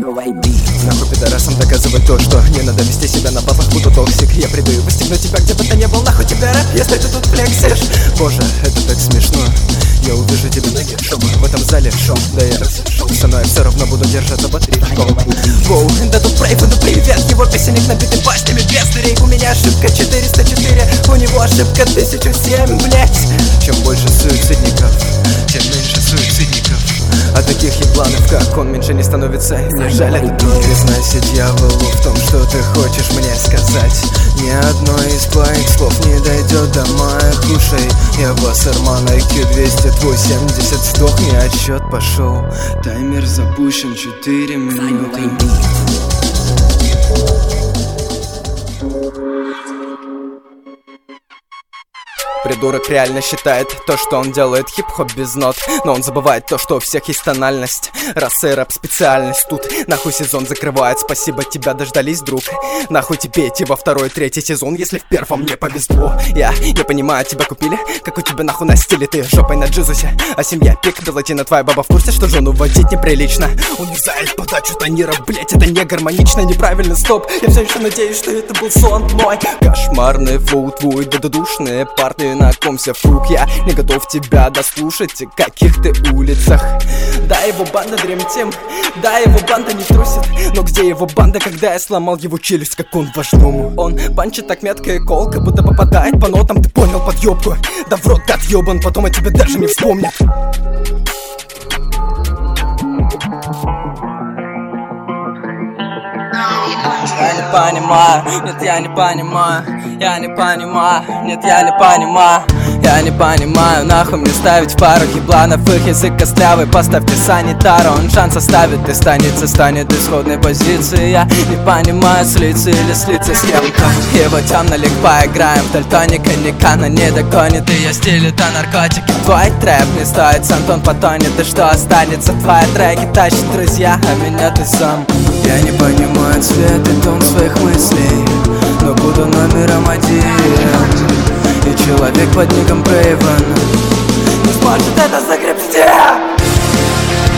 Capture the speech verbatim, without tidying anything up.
Нахуй пидорасам доказывать то, что не надо вести себя на батлах, буду токсик. Я приду и выстегну тебя, где бы ты не был. Нахуй тебе рэп, если ты тут флексишь. Боже, это так смешно. Я увижу тебе ноги, чтобы в этом зале шоу. Да я со мной все равно буду держаться батарейком. Воу, да тут прейвы, ну привет. Его песенник набитый пастями без дырей. У меня ошибка четыреста четыре, у него ошибка тысяча семь, блять. Чем больше суицидников, тем меньше суицидников. А таких ебланов, как он, меньше не становится. Мне жаль это тут. Признайся дьяволу в том, что ты хочешь мне сказать. Ни одно из твоих слов не дойдет до моих ушей. Я Вассерман, ай кью двести восемьдесят. Сдохни, отсчет пошел. Таймер запущен, четыре минуты. Придурок реально считает то, что он делает хип-хоп без нот. Но он забывает то, что у всех есть тональность. Раз и рэп специальность тут. Нахуй сезон закрывает, спасибо, тебя дождались, друг. Нахуй тебе идти во второй, третий сезон, если в первом не повезло. Я не понимаю, тебя купили? Как у тебя нахуй на стиле, ты жопой на джизусе. А семья пик, пилотина твоя баба в курсе, что жену водить неприлично. Унизает подачу тониров, блять, это не гармонично, неправильно, стоп. Я все еще надеюсь, что это был сон мой. Кошмарный флоу твой, да душные парни на комся фрук. Я не готов тебя дослушать, в каких ты улицах. Да, его банда Dream Team, да, его банда не трусит. Но где его банда, когда я сломал его челюсть, как он важному? Он панчит так метко и колко, будто попадает по нотам, ты понял, подъебку? Да в рот гад ебан, потом о тебе даже не вспомнит. Я не понимаю, нет, я не понимаю, я не понимаю, нет, я не понимаю, я не понимаю, нахуй мне ставить в пару ебланов, их язык костлявый, поставьте санитару, он шанс оставит, и станется, станет исходной позиции. Я не понимаю, слиться или слиться с кем-то. Его темно-лик поиграем в дальтоника, никана не догонит, и я стиль это наркотики. Твой трэп не стоит, Антон потонет, и что останется? Твои треки тащат друзья, а меня ты сам. Я не понимаю цвет и тон своих мыслей, но буду номером один. И человек под ником Брейвен не сможет это загребсти.